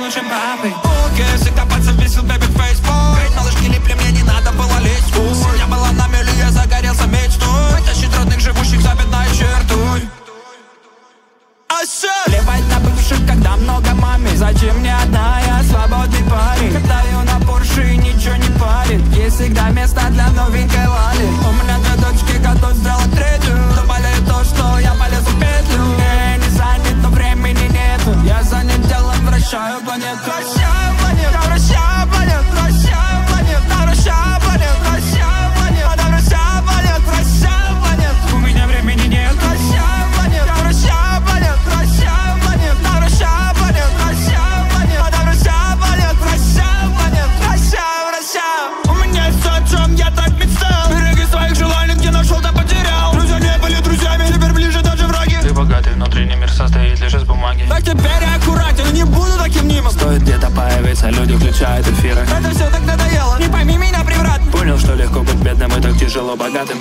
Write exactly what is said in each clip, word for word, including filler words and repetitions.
лучшим папой. Окей, всегда пальцем висел baby face boy. Ведь малышки липли, мне не надо было лезть. Семья была на мели, я загорелся мечтой. Вытащить родных, живущих за бедной чертой. Плевать на бывших, когда много маме. Зачем мне одна, я свободный парень. Катаю на Порше и ничего не парит. Есть всегда место для новенькой Лали. У меня две дочки, готов сделать третью. Но болеет то, что я полезу в петлю. Я не занят, но времени нету. Я занят делом, вращаю планету. Вращаю планету, вращаю планету, вращаю планету, вращаю планету, вращаю планету, вращаю планету, вращаю планету. У меня времени нет. Вращаю планету, вращаю планету. У меня есть все, о чем я так мечтал. Береги своих желаний, где нашел, там потерял. Друзья не были друзьями, теперь ближе даже враги. Ты богатый, внутренний мир состоит лишь из бумаги. Так теперь я аккуратен, не буду таким нимом. Стоит где-то появиться, люди включают эфиры. Это все так надоело, не пойми меня превратно. Понял, что легко быть бедным и так тяжело богатым.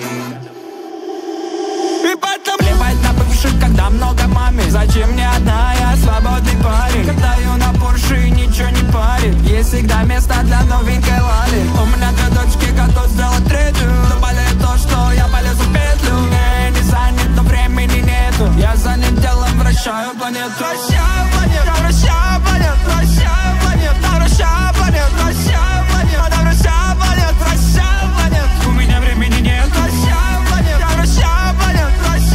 И потом плевать на бывших, когда много маме. Зачем мне одна, я свободный парень. Катаю на Порше и ничего не парит. Есть всегда место для новенькой Лали. У меня две дочки, готов сделать третью. Но болеет то, что я полезу в петлю. Я не занят, но времени нету. Я занят делом, вращаю планету. Вращаю планету, вращаю планету, вращаю планету, вращаю планету, вращаю планету, вращаю планету, вращаю планету. У меня времени нет. Вращаю планету, вращаю планету.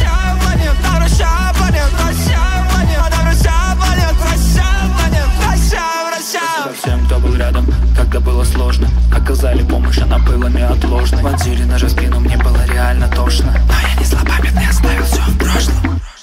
Всем, кто был рядом, когда было сложно, оказали помощь, она была неотложной. Вонзили ножи в спину, мне было реально тошно. Но я не злопамятный, оставил все в прошлом.